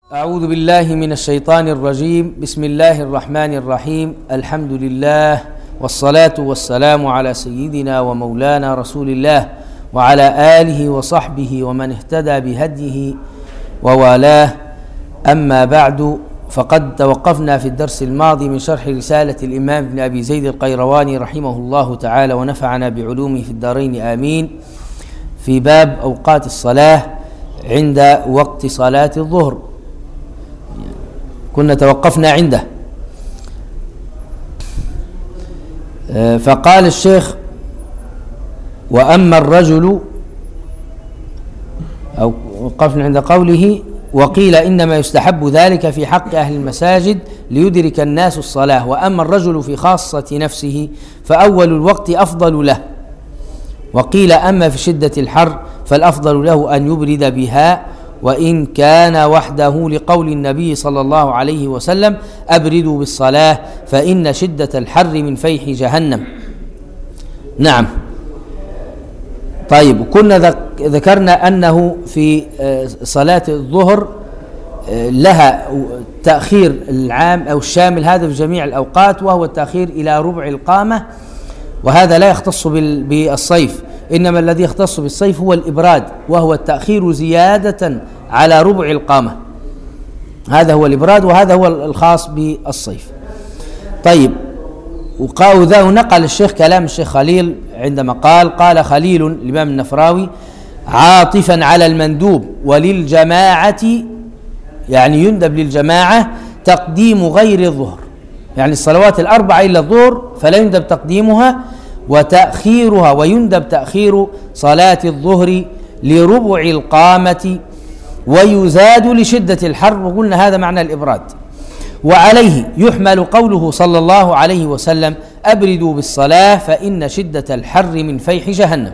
أعوذ بالله من الشيطان الرجيم. بسم الله الرحمن الرحيم. الحمد لله والصلاة والسلام على سيدنا ومولانا رسول الله وعلى آله وصحبه ومن اهتدى بهديه ووالاه. أما بعد، فقد توقفنا في الدرس الماضي من شرح رسالة الإمام ابن أبي زيد القيرواني رحمه الله تعالى ونفعنا بعلومه في الدارين آمين، في باب أوقات الصلاة عند وقت صلاة الظهر. كنا توقفنا عنده، فقال الشيخ: وأما الرجل، أو وقفنا عند قوله: وقيل إنما يستحب ذلك في حق أهل المساجد ليدرك الناس الصلاة، وأما الرجل في خاصة نفسه فأول الوقت أفضل له. وقيل أما في شدة الحر فالأفضل له أن يبرد بها، وإن كان وحده، لقول النبي صلى الله عليه وسلم: أبردوا بالصلاة فإن شدة الحر من فيح جهنم. نعم. طيب، كنا ذكرنا أنه في صلاة الظهر لها تأخير العام أو الشامل، هذا في جميع الأوقات، وهو التأخير إلى ربع القامة، وهذا لا يختص بالصيف، إنما الذي يختص بالصيف هو الإبراد، وهو التأخير زيادة على ربع القامة. هذا هو الإبراد، وهذا هو الخاص بالصيف. طيب، ونقل الشيخ كلام الشيخ خليل عندما قال خليل الإمام النفراوي: عاطفا على المندوب وللجماعة، يعني يندب للجماعة تقديم غير الظهر، يعني الصلوات الأربعة إلا الظهر فلا يندب تقديمها، وتأخيرها، ويندب تأخير صلاة الظهر لربع القامة، ويزاد لشدة الحر، وقلنا هذا معنى الإبراد. وعليه يحمل قوله صلى الله عليه وسلم: أبردوا بالصلاة فإن شدة الحر من فيح جهنم.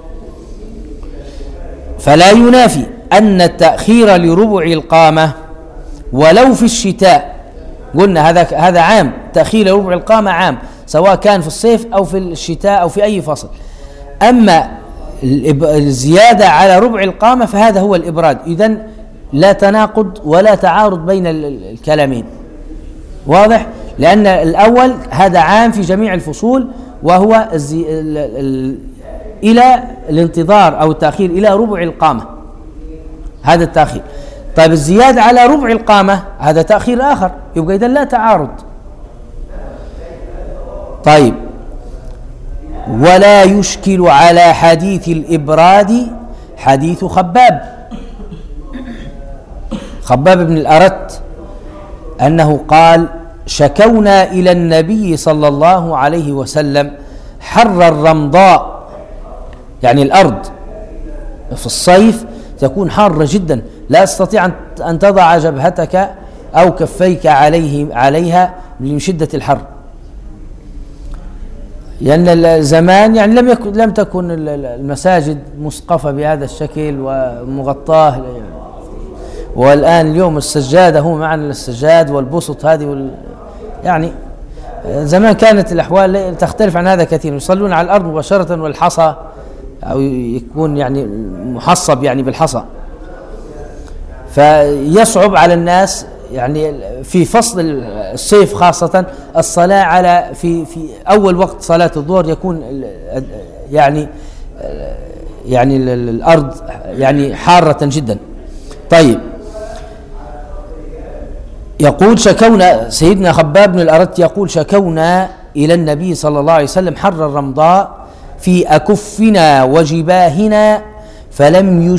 فلا ينافي أن التأخير لربع القامة ولو في الشتاء، قلنا هذا عام، تأخير لربع القامة عام، سواء كان في الصيف أو في الشتاء أو في أي فصل. أما الزيادة على ربع القامة فهذا هو الإبراد. إذن لا تناقض ولا تعارض بين الكلامين، واضح؟ لأن الأول هذا عام في جميع الفصول، وهو إلى الانتظار أو التأخير إلى ربع القامة، هذا التأخير. طيب، الزيادة على ربع القامة هذا تأخير آخر، يبقى إذن لا تعارض. طيب، ولا يشكل على حديث الإبراد حديث خباب بن الأرت أنه قال: شكونا إلى النبي صلى الله عليه وسلم حر الرمضاء، يعني الأرض في الصيف تكون حارة جدا، لا تستطيع أن تضع جبهتك أو كفيك عليها من شدة الحر، لأن الزمان يعني لم تكن المساجد مسقفة بهذا الشكل ومغطاة، والآن اليوم السجادة هو معنى السجاد والبسط هذه يعني زمان كانت الأحوال تختلف عن هذا كثير، يصلون على الأرض مباشرة، والحصى أو يكون يعني محصب يعني بالحصى، فيصعب على الناس يعني في فصل الصيف خاصة الصلاة على في أول وقت صلاة الظهر يكون يعني الأرض يعني حارة جدا. طيب، يقول: شكونا، سيدنا خباب بن الأرت يقول: شكونا إلى النبي صلى الله عليه وسلم حر الرمضاء في أكفنا وجباهنا فلم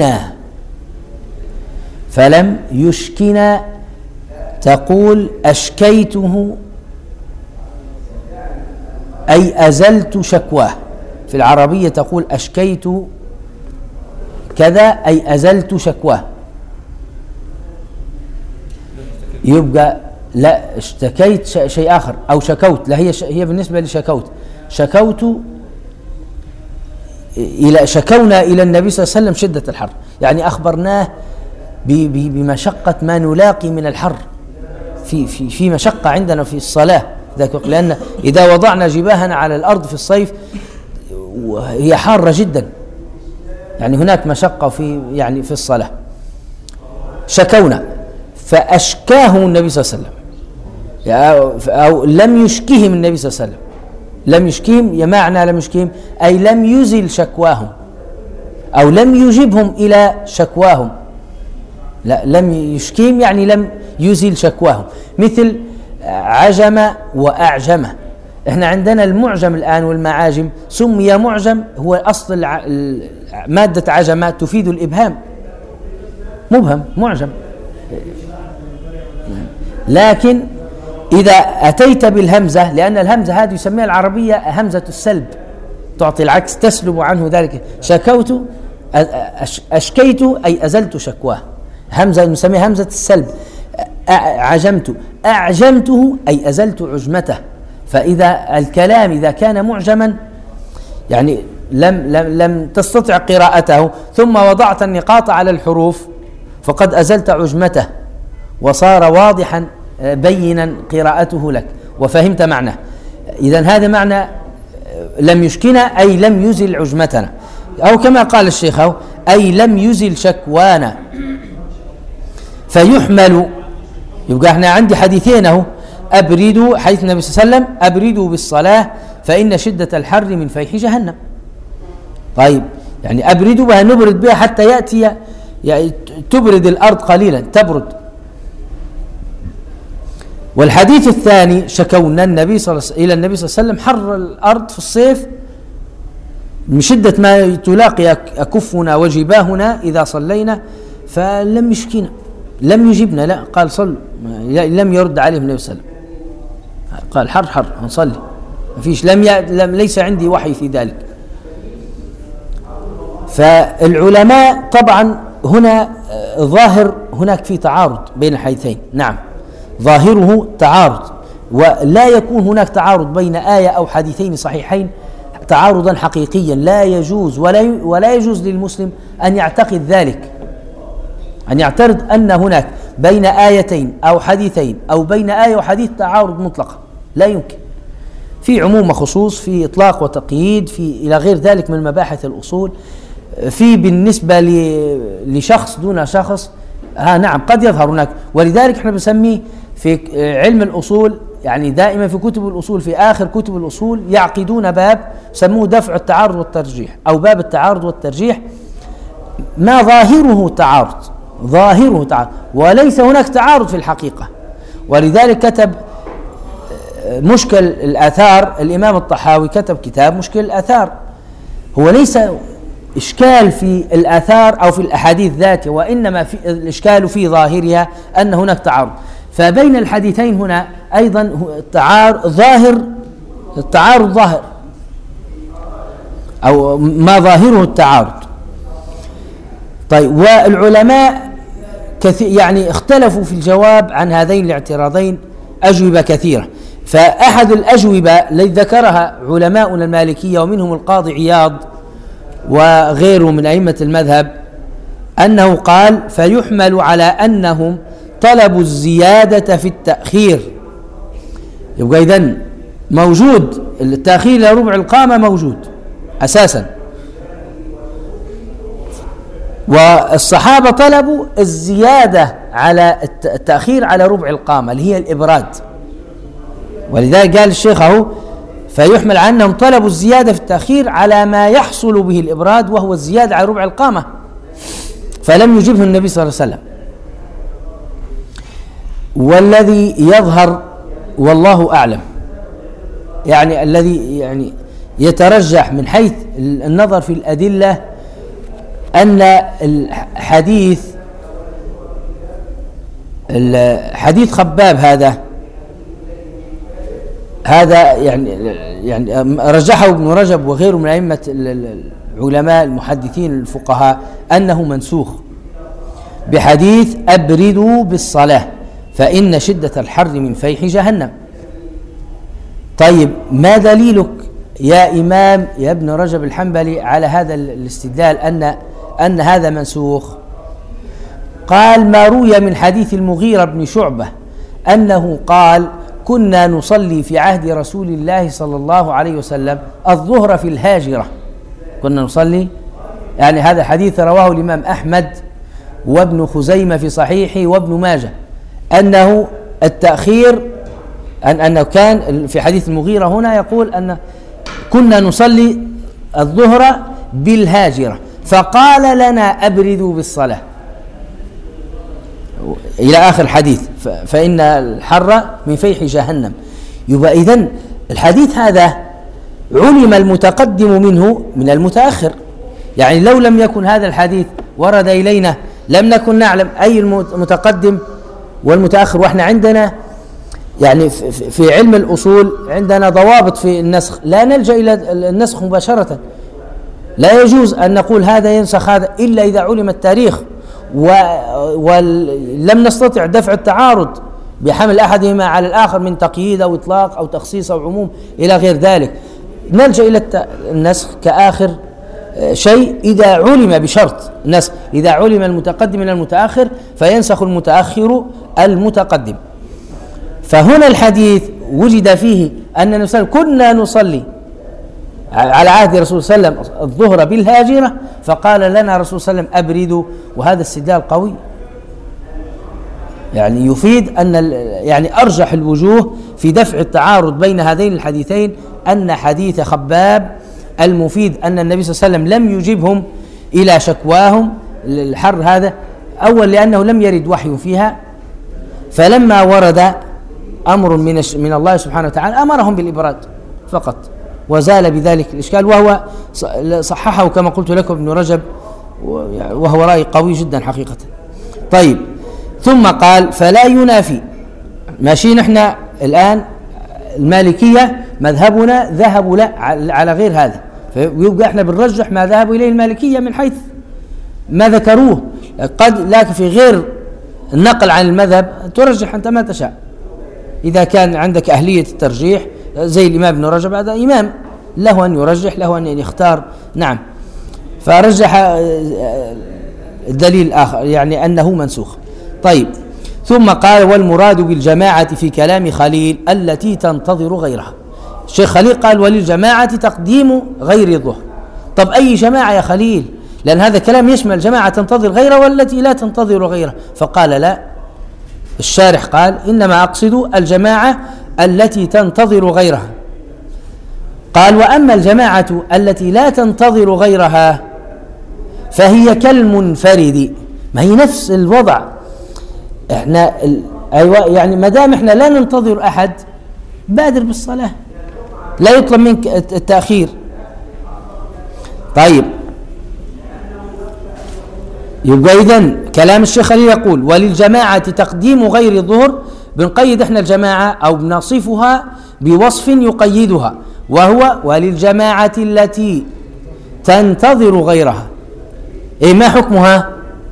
يشكنا. تقول: أشكيته أي أزلت شكواه، في العربية تقول أشكيت كذا أي أزلت شكواه، يبقى لا اشتكيت شيء آخر، أو شكوت، لا هي بالنسبة لشكوت، شكونا إلى النبي صلى الله عليه وسلم شدة الحر، يعني أخبرناه بمشقة ما نلاقي من الحر، في مشقة عندنا في الصلاة، لأن إذا وضعنا جباهنا على الأرض في الصيف هي حارة جدا، يعني هناك مشقة في الصلاة. شكونا فأشكاه النبي صلى الله عليه وسلم أو لم يشكهم النبي صلى الله عليه وسلم. لم يشكهم، يا معنى لم يشكهم أي لم يزل شكواهم أو لم يجبهم إلى شكواهم. لا، لم يشكهم يعني لم يزل شكواهم، مثل عجم وأعجم. احنا عندنا المعجم الآن والمعاجم سمي معجم، هو أصل مادة عجمة تفيد الإبهام، مبهم معجم. لكن إذا أتيت بالهمزة، لأن الهمزة هذه يسميها العربية همزة السلب، تعطي العكس، تسلب عنه ذلك. شكوت، أشكيت أي أزلت شكواه، همزة نسميها همزة السلب. عجمت، أعجمته أي أزلت عجمته. فإذا الكلام إذا كان معجما يعني لم تستطع قراءته، ثم وضعت النقاط على الحروف، فقد أزلت عجمته وصار واضحا بينا قراءته لك وفهمت معناه. إذن هذا معنى لم يشكنا أي لم يزل عجمتنا، أو كما قال الشيخ أي لم يزل شكوانا. فيحمل، يبقى احنا عندي حديثين اهو، أبردوا، حديث النبي صلى الله عليه وسلم أبردوا بالصلاة فإن شدة الحر من فيح جهنم. طيب يعني أبردوا بها، نبرد بها حتى يأتي، يعني تبرد الأرض قليلا، تبرد. والحديث الثاني شكونا النبي إلى النبي صلى الله عليه وسلم حر الأرض في الصيف من شدة ما تلاقي أكفنا وجباهنا إذا صلينا، فلم يشكينا، لم يجبنا، لا قال صلوا، لم يرد عليهم النبي صلى الله عليه وسلم، قال حر حر نصلي، ما فيش، ليس عندي وحي في ذلك. فالعلماء طبعا هنا ظاهر هناك في تعارض بين الحديثين، نعم ظاهره تعارض، ولا يكون هناك تعارض بين آية أو حديثين صحيحين تعارضا حقيقيا، لا يجوز ولا يجوز للمسلم أن يعتقد ذلك، أن يعترض أن هناك بين آيتين أو حديثين أو بين آية وحديث تعارض مطلقا، لا يمكن. في عموم وخصوص، في إطلاق وتقييد، في إلى غير ذلك من مباحث الأصول، في بالنسبة لشخص دون شخص، نعم قد يظهر هناك. ولذلك احنا بنسميه في علم الأصول، يعني دائما في كتب الأصول في آخر كتب الأصول يعقدون باب سموه دفع التعارض والترجيح، أو باب التعارض والترجيح، ما ظاهره تعارض، ظاهره تعارض وليس هناك تعارض في الحقيقة. ولذلك كتب مشكل الآثار، الإمام الطحاوي كتب كتاب مشكل الآثار، هو ليس إشكال في الآثار أو في الأحاديث ذاتها، وإنما في الإشكال في ظاهرها أن هناك تعارض. فبين الحديثين هنا أيضا التعارض ظاهر أو ما ظاهره التعارض. طيب، والعلماء يعني اختلفوا في الجواب عن هذين الاعتراضين أجوبة كثيرة. فأحد الأجوبة التي ذكرها علماؤنا المالكية ومنهم القاضي عياض وغيره من أئمة المذهب أنه قال فيحمل على أنهم طلبوا الزيادة في التأخير. يبقى إذن موجود التأخير إلى ربع القامة، موجود أساسا، والصحابة طلبوا الزيادة على التأخير على ربع القامة اللي هي الإبراد. ولذلك قال الشيخ فيحمل على أنهم طلبوا الزيادة في التأخير على ما يحصل به الإبراد، وهو الزيادة على ربع القامة، فلم يجبه النبي صلى الله عليه وسلم. والذي يظهر والله أعلم، يعني الذي يعني يترجح من حيث النظر في الأدلة أن الحديث خباب هذا يعني رجحه ابن رجب وغيره من أئمة العلماء المحدثين الفقهاء أنه منسوخ بحديث أبردوا بالصلاة فإن شدة الحر من فيح جهنم. طيب، ما دليلك يا إمام يا ابن رجب الحنبلي على هذا الاستدلال أن هذا منسوخ؟ قال ما روي من حديث المغيرة بن شعبة أنه قال كنا نصلي في عهد رسول الله صلى الله عليه وسلم الظهر في الهاجرة، كنا نصلي، يعني هذا حديث رواه الإمام أحمد وابن خزيمة في صحيحه وابن ماجه أنه التأخير أنه كان في حديث المغيرة هنا يقول أن كنا نصلي الظهر بالهاجرة فقال لنا أبردوا بالصلاة إلى آخر حديث فإن الحر من فيح جهنم. يبقى إذن الحديث هذا علم المتقدم منه من المتأخر، يعني لو لم يكن هذا الحديث ورد إلينا لم نكن نعلم أي المتقدم والمتأخر. وإحنا عندنا يعني في علم الأصول عندنا ضوابط في النسخ، لا نلجأ إلى النسخ مباشرة، لا يجوز أن نقول هذا ينسخ هذا إلا إذا علم التاريخ ولم نستطع دفع التعارض بحمل أحدهما على الآخر من تقييد أو إطلاق أو تخصيص أو عموم إلى غير ذلك. نلجأ إلى النسخ كآخر شيء إذا علم بشرط النسخ، إذا علم المتقدم من المتأخر فينسخ المتأخر المتقدم. فهنا الحديث وجد فيه أننا كنا نصلي على عهد رسول صلى الله عليه وسلم الظهر بالهاجرة فقال لنا رسول صلى الله عليه وسلم أبردوا، وهذا استدلال قوي يعني يفيد أن يعني أرجح الوجوه في دفع التعارض بين هذين الحديثين أن حديث خباب المفيد أن النبي صلى الله عليه وسلم لم يجبهم إلى شكواهم الحر هذا، أول لأنه لم يرد وحي فيها، فلما ورد أمر من الله سبحانه وتعالى أمرهم بالإبراد فقط وزال بذلك الإشكال، وهو صححه كما قلت لكم ابن رجب وهو رأي قوي جدا حقيقة. طيب ثم قال فلا ينافي، ماشي نحن الآن المالكية مذهبنا ذهبوا لا على غير هذا، فيبقى احنا بنرجح ما ذهبوا إليه المالكية من حيث ما ذكروه، قد لكن في غير النقل عن المذهب ترجح أنت ما تشاء إذا كان عندك أهلية الترجيح زي الإمام ابن رجب، هذا إمام له أن يرجح له أن يختار. نعم، فرجح الدليل الآخر يعني أنه منسوخ. طيب ثم قال والمراد بالجماعة في كلام خليل التي تنتظر غيرها. الشيخ خليل قال وللجماعة تقديم غير الظهر. طب أي جماعة يا خليل؟ لأن هذا كلام يشمل جماعة تنتظر غيرها والتي لا تنتظر غيرها. فقال لا، الشارح قال إنما أقصد الجماعة التي تنتظر غيرها. قال وأما الجماعة التي لا تنتظر غيرها فهي كالمنفرد. ما هي نفس الوضع، احنا أيوة يعني ما دام احنا لا ننتظر أحد بادر بالصلاة، لا يطلب منك التأخير. طيب يبقى إذن كلام الشيخ خليل يقول وللجماعة تقديم غير الظهر، بنقيد احنا الجماعة أو بنصفها بوصف يقيدها، وهو وللجماعة التي تنتظر غيرها. إيه ما حكمها؟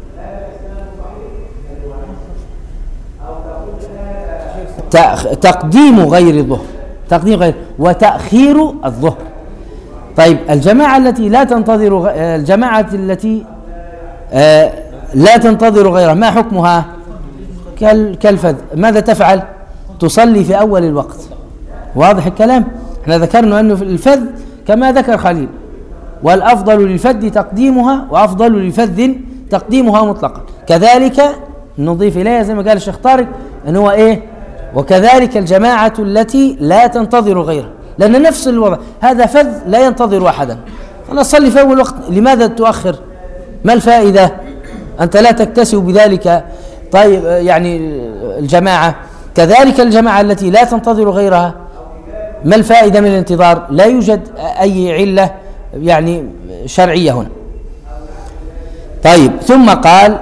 تقديم غير الظهر، تقديم غير وتأخير الظهر. طيب الجماعة التي لا تنتظر الجماعة التي لا تنتظر غيرها ما حكمها؟ كالفذ. ماذا تفعل؟ تصلي في أول الوقت. واضح الكلام؟ احنا ذكرنا أنه في الفذ كما ذكر خليل والأفضل للفذ تقديمها وأفضل للفذ تقديمها مطلقا. كذلك نضيف إليها زي ما قال الشيخ طارق أنه إيه وكذلك الجماعة التي لا تنتظر غيرها، لأن نفس الوضع هذا فذ لا ينتظر أحدا. أنا أصلي في أول وقت، لماذا تؤخر؟ ما الفائدة؟ أنت لا تكتسب بذلك. طيب يعني الجماعة كذلك الجماعة التي لا تنتظر غيرها ما الفائدة من الانتظار؟ لا يوجد أي علة يعني شرعية هنا. طيب ثم قال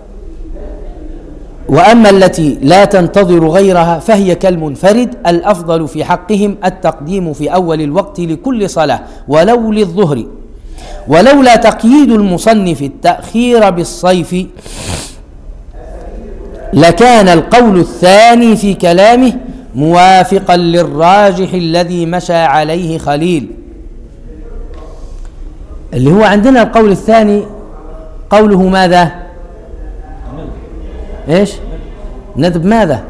وأما التي لا تنتظر غيرها فهي كالمنفرد، الأفضل في حقهم التقديم في أول الوقت لكل صلاة ولو للظهر، ولولا تقييد المصنف التأخير بالصيف لكان القول الثاني في كلامه موافقا للراجح الذي مشى عليه خليل. اللي هو عندنا القول الثاني قوله ماذا؟ ايش؟ ندب ماذا؟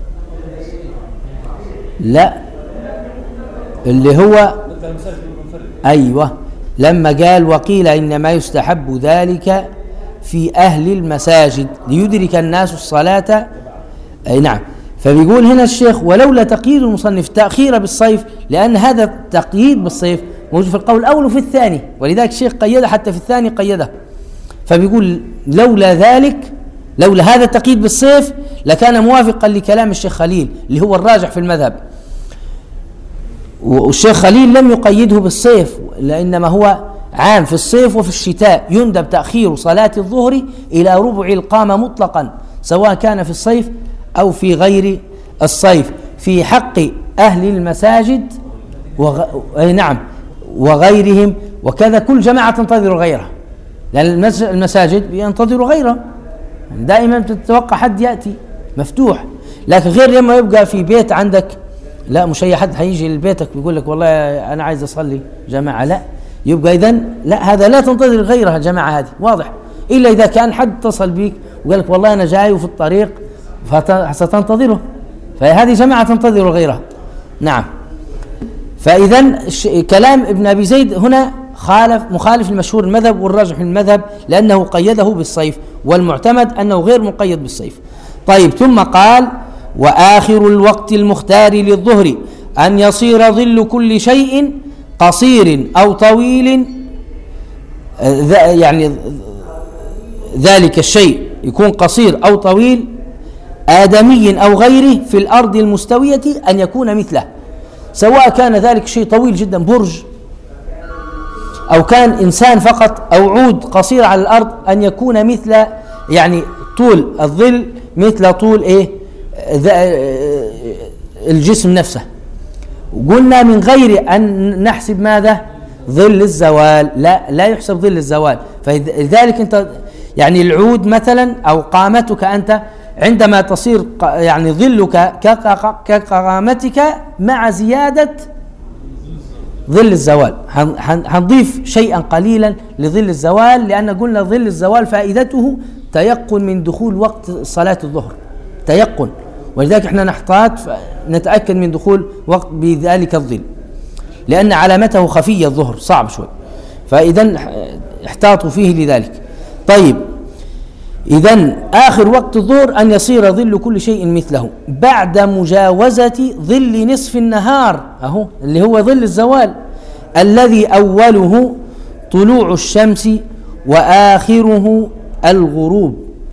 لا اللي هو ايوه لما قال وقيل انما يستحب ذلك في اهل المساجد ليدرك الناس الصلاة أي نعم. فبيقول هنا الشيخ ولولا تقييد المصنف تأخير بالصيف، لأن هذا التقييد بالصيف موجود في القول الأول وفي الثاني، ولذلك الشيخ قيده حتى في الثاني قيده. فبيقول لولا ذلك، لولا هذا التقييد بالصيف لكان موافقا لكلام الشيخ خليل اللي هو الراجح في المذهب. والشيخ خليل لم يقيده بالصيف، لأنما هو عام في الصيف وفي الشتاء. يندب تأخير صلاة الظهر إلى ربع القامة مطلقا، سواء كان في الصيف أو في غير الصيف، في حق أهل المساجد نعم وغيرهم، وكذا كل جماعة تنتظر غيرها، لأن المساجد ينتظر غيرها دائما، تتوقع حد يأتي مفتوح. لكن غير لما يبقى في بيت عندك، لا مش أي حد حيجي لبيتك ويقول لك والله أنا عايز أصلي جماعة، لا يبقى إذن لا، هذا لا تنتظر غيرها الجماعة هذه، واضح، إلا إذا كان حد اتصل بيك وقال لك والله أنا جاي وفي الطريق ستنتظره، فهذه جماعة تنتظر غيرها. نعم. فإذن كلام ابن أبي زيد هنا مخالف المشهور المذهب والراجح في المذهب، لأنه قيده بالصيف، والمعتمد أنه غير مقيد بالصيف. طيب، ثم قال وآخر الوقت المختار للظهر أن يصير ظل كل شيء قصير أو طويل، يعني ذلك الشيء يكون قصير أو طويل، آدمي أو غيره في الأرض المستوية أن يكون مثله، سواء كان ذلك شيء طويل جدا برج، أو كان إنسان فقط، أو عود قصير على الأرض، أن يكون مثل، يعني طول الظل مثل طول الجسم نفسه. وقلنا من غير أن نحسب ماذا؟ ظل الزوال، لا يحسب ظل الزوال. فلذلك أنت يعني العود مثلا أو قامتك أنت عندما تصير يعني ظلك كقامتك مع زيادة ظل الزوال، هنضيف شيئا قليلا لظل الزوال، لأن قلنا ظل الزوال فائدته تيقن من دخول وقت صلاة الظهر، تيقن، ولذلك احنا نحتاط نتأكد من دخول وقت بذلك الظل، لأن علامته خفية الظهر صعب شوي، فإذن احتاطوا فيه لذلك. طيب، إذن آخر وقت الظهر أن يصير ظل كل شيء مثله بعد مجاوزة ظل نصف النهار، أهو اللي هو ظل الزوال، الذي أوله طلوع الشمس وآخره الغروب.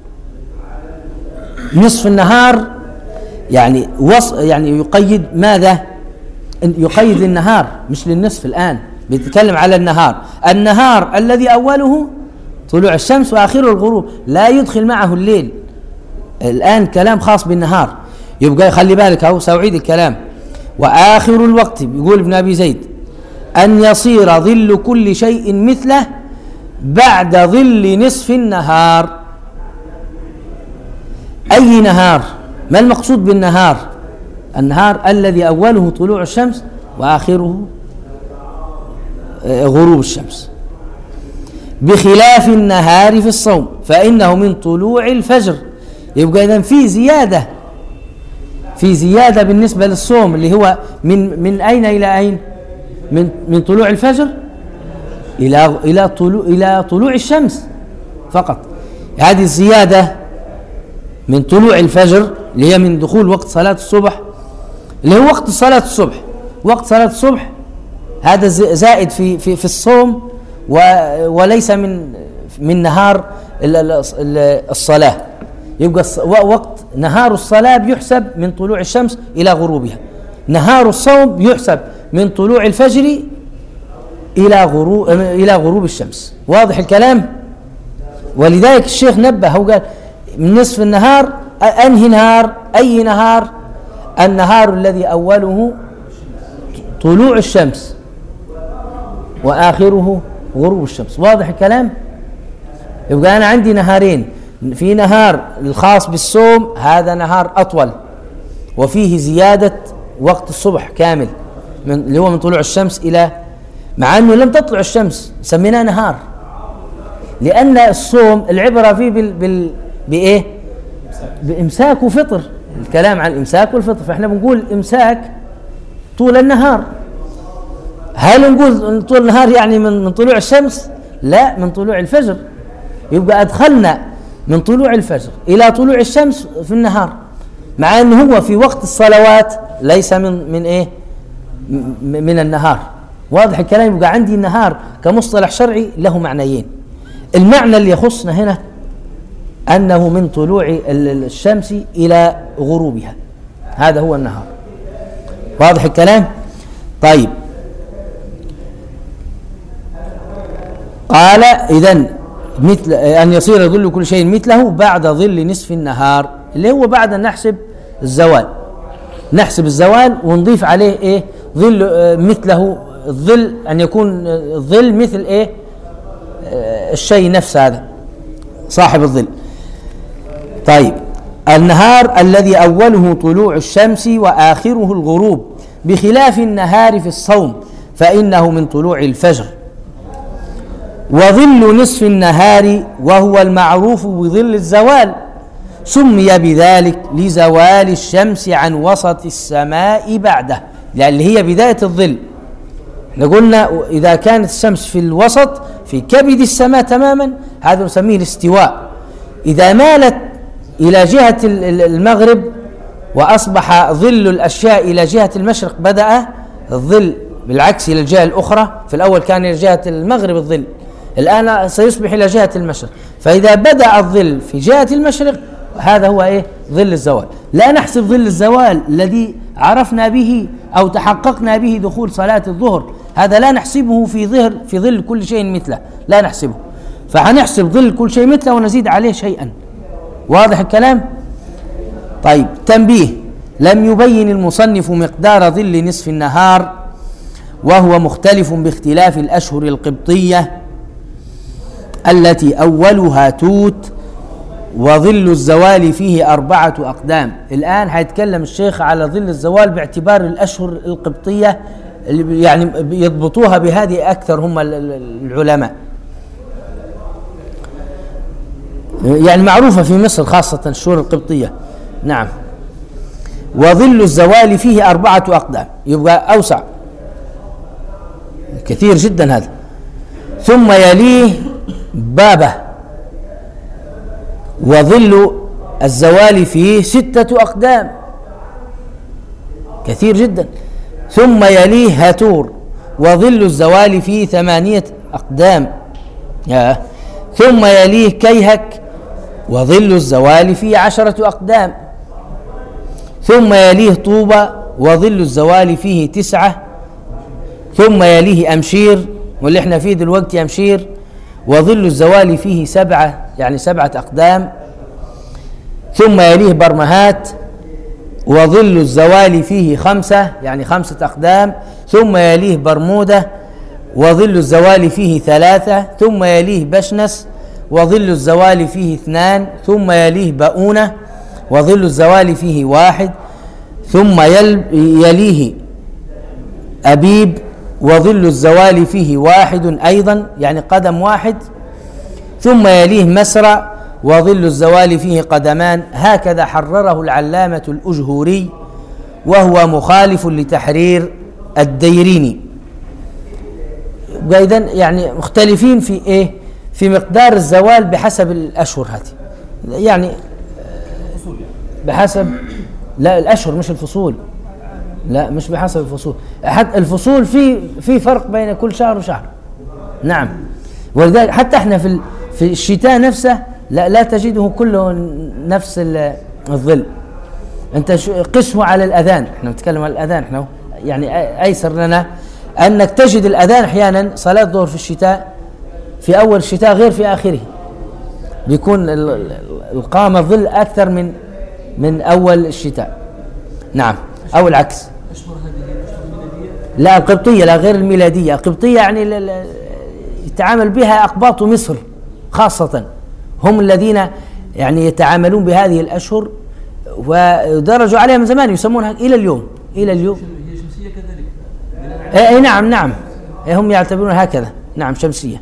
نصف النهار يعني يعني يقيد ماذا؟ يقيد النهار مش للنصف، الآن بيتكلم على النهار الذي أوله طلوع الشمس وآخره الغروب، لا يدخل معه الليل. الآن كلام خاص بالنهار، يبقى خلي بالك أهو سأعيد الكلام. وآخر الوقت بيقول ابن أبي زيد أن يصير ظل كل شيء مثله بعد ظل نصف النهار. أي نهار؟ ما المقصود بالنهار؟ النهار الذي أوله طلوع الشمس وآخره غروب الشمس، بخلاف النهار في الصوم فإنه من طلوع الفجر. يبقى إذن في زيادة بالنسبة للصوم، اللي هو من أين إلى أين؟ من طلوع الفجر إلى طلوع الشمس فقط. هذه الزيادة من طلوع الفجر اللي هي من دخول وقت صلاة الصبح، اللي هو وقت صلاة الصبح. وقت صلاة الصبح هذا زائد في الصوم، وليس من نهار الصلاة. يبقى وقت نهار الصلاة بيحسب من طلوع الشمس إلى غروبها، نهار الصوم بيحسب من طلوع الفجر إلى غروب الشمس. واضح الكلام؟ ولذلك الشيخ نبه وقال من نصف النهار، أنهي نهار؟ أي نهار؟ النهار الذي أوله طلوع الشمس وآخره غروب الشمس. واضح الكلام؟ يبقى أنا عندي نهارين، في نهار الخاص بالصوم، هذا نهار أطول وفيه زيادة وقت الصبح كامل اللي هو من طلوع الشمس إلى، مع أنه لم تطلع الشمس سميناه نهار، لأن الصوم العبرة فيه بإيه؟ بإمساك وفطر. الكلام عن الإمساك والفطر، فإحنا بنقول إمساك طول النهار. هل نقول طول النهار يعني من طلوع الشمس؟ لا، من طلوع الفجر. يبقى أدخلنا من طلوع الفجر إلى طلوع الشمس في النهار. مع أنه هو في وقت الصلوات ليس من إيه؟ من النهار. واضح الكلام؟ يبقى عندي النهار كمصطلح شرعي له معنيين. المعنى اللي يخصنا هنا أنه من طلوع الشمس إلى غروبها، هذا هو النهار. واضح الكلام؟ طيب، قال إذن مثل أن يصير ظل كل شيء مثله بعد ظل نصف النهار، اللي هو بعد أن نحسب الزوال. نحسب الزوال ونضيف عليه إيه؟ ظل مثله. الظل أن يكون الظل مثل إيه؟ الشيء نفس هذا صاحب الظل. طيب، النهار الذي أوله طلوع الشمس وآخره الغروب، بخلاف النهار في الصوم فإنه من طلوع الفجر. وظل نصف النهار وهو المعروف بظل الزوال سمي بذلك لزوال الشمس عن وسط السماء بعده، لأن هي بداية الظل. احنا قلنا إذا كانت الشمس في الوسط في كبد السماء تماما هذا نسميه الاستواء. إذا مالت إلى جهة المغرب وأصبح ظل الأشياء إلى جهة المشرق، بدأ الظل بالعكس إلى الجهة الأخرى. في الأول كان إلى جهة المغرب الظل، الآن سيصبح إلى جهة المشرق. فإذا بدأ الظل في جهة المشرق هذا هو إيه؟ ظل الزوال. لا نحسب ظل الزوال الذي عرفنا به أو تحققنا به دخول صلاة الظهر، هذا لا نحسبه في ظل كل شيء مثله، لا نحسبه. فهنحسب ظل كل شيء مثله ونزيد عليه شيئا. واضح الكلام؟ طيب، تنبيه: لم يبين المصنف مقدار ظل نصف النهار، وهو مختلف باختلاف الأشهر القبطية التي أولها توت وظل الزوال فيه 4 أقدام. الآن هيتكلم الشيخ على ظل الزوال باعتبار الأشهر القبطية اللي يعني يضبطوها بهذه أكثر هم العلماء، يعني معروفة في مصر خاصة الشهور القبطية. نعم. وظل الزوال فيه 4 أقدام، يبقى أوسع كثير جدا هذا. ثم يليه بابه، وظل الزوال فيه 6 أقدام، كثير جدا. ثم يليه هاتور، وظل الزوال فيه 8 أقدام. ثم يليه كيهك، وظل الزوال فيه 10 أقدام. ثم يليه طوبة، وظل الزوال فيه 9. ثم يليه أمشير، واللي احنا فيه دلوقتي أمشير، وظل الزوال فيه 7، يعني 7 أقدام. ثم يليه برمهات، وظل الزوال فيه 5، يعني 5 أقدام. ثم يليه برمودة، وظل الزوال فيه 3. ثم يليه بشنس، وظل الزوال فيه 2. ثم يليه بؤونة، وظل الزوال فيه 1. ثم يليه أبيب، وظل الزوال فيه 1 أيضا، يعني قدم 1. ثم يليه مسرى، وظل الزوال فيه 2 قدمان. هكذا حرره العلامة الأجهوري، وهو مخالف لتحرير الديريني. إذن يعني مختلفين في إيه؟ في مقدار الزوال بحسب الأشهر هذه، يعني بحسب، لا الأشهر مش الفصول، لا مش بحسب الفصول، حتى الفصول في فرق بين كل شهر وشهر. نعم. ولذلك حتى احنا في الشتاء نفسه لا تجده كله نفس الظل. انت قسه على الأذان، احنا نتكلم عن الأذان، احنا يعني أيسر لنا أنك تجد الأذان أحيانا صلاة الظهر في الشتاء في أول الشتاء غير في آخره، بيكون القامة الظل أكثر من أول الشتاء. نعم، أو العكس. لا القبطية، لا غير الميلادية. القبطية يعني يتعامل بها أقباط مصر خاصة، هم الذين يعني يتعاملون بهذه الأشهر ودرجوا عليها من زمان، يسمونها إلى اليوم. هي شمسية كذلك. نعم هم يعتبرون هكذا. نعم، شمسية.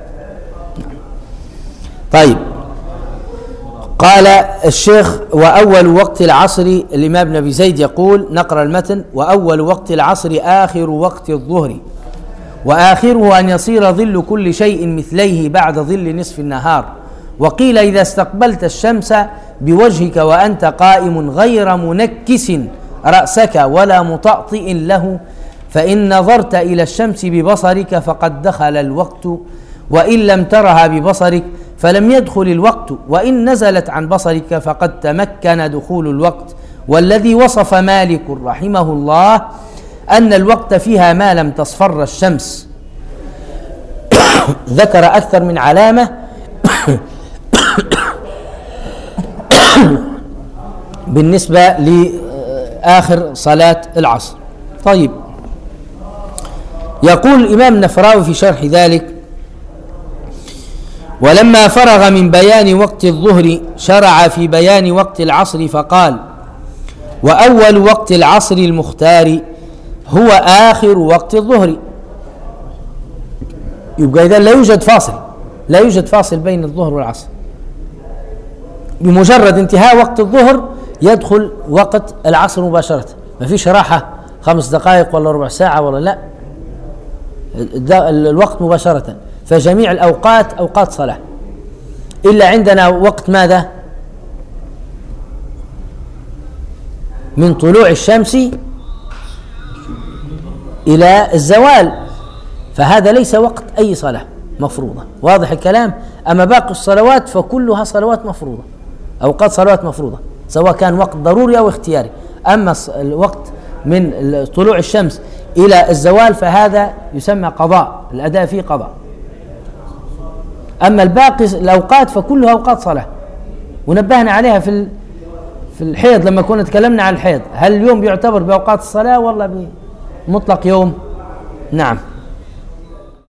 طيب، قال الشيخ: وأول وقت العصر، الإمام ابن أبي زيد يقول، نقرأ المتن: وأول وقت العصر آخر وقت الظهر، وآخره أن يصير ظل كل شيء مثليه بعد ظل نصف النهار. وقيل إذا استقبلت الشمس بوجهك وأنت قائم غير منكس رأسك ولا مطأطئ له، فإن نظرت إلى الشمس ببصرك فقد دخل الوقت، وإن لم ترها ببصرك فلم يدخل الوقت، وإن نزلت عن بصرك فقد تمكن دخول الوقت. والذي وصف مالك رحمه الله أن الوقت فيها ما لم تصفر الشمس، ذكر أكثر من علامة بالنسبة لآخر صلاة العصر. طيب، يقول الإمام النفراوي في شرح ذلك: ولما فرغ من بيان وقت الظهر شرع في بيان وقت العصر فقال: وأول وقت العصر المختار هو آخر وقت الظهر. يبقى إذا لا يوجد فاصل بين الظهر والعصر، بمجرد انتهاء وقت الظهر يدخل وقت العصر مباشرة، ما فيش راحة 5 دقائق ولا ربع ساعة ولا لا، الوقت مباشرة. فجميع الأوقات أوقات صلاة، إلا عندنا وقت ماذا؟ من طلوع الشمس إلى الزوال، فهذا ليس وقت أي صلاة مفروضة، واضح الكلام؟ أما باقي الصلوات فكلها صلوات مفروضة، أوقات صلوات مفروضة، سواء كان وقت ضروري أو اختياري. أما الوقت من طلوع الشمس إلى الزوال فهذا يسمى قضاء، الأداء فيه قضاء. أما الباقي الأوقات فكلها أوقات صلاة، ونبهنا عليها في الحيض لما كنا تكلمنا عن الحيض، هل اليوم يعتبر بأوقات الصلاة ولا بمطلق يوم؟ نعم.